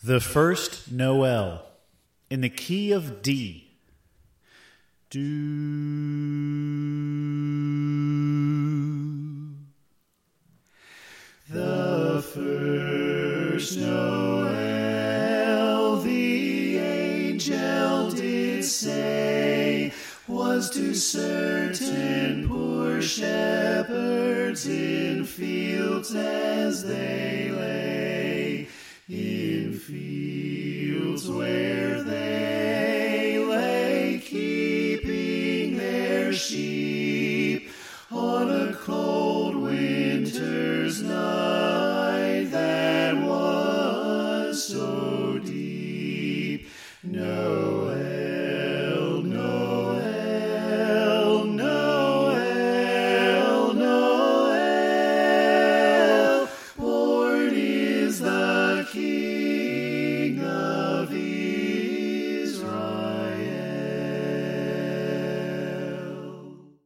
The First Noel, in the key of D. Do. The first Noel, the angel did say, was to certain poor shepherds in fields as they lay, in fields where they lay, keeping their sheep on a cold winter's night that was so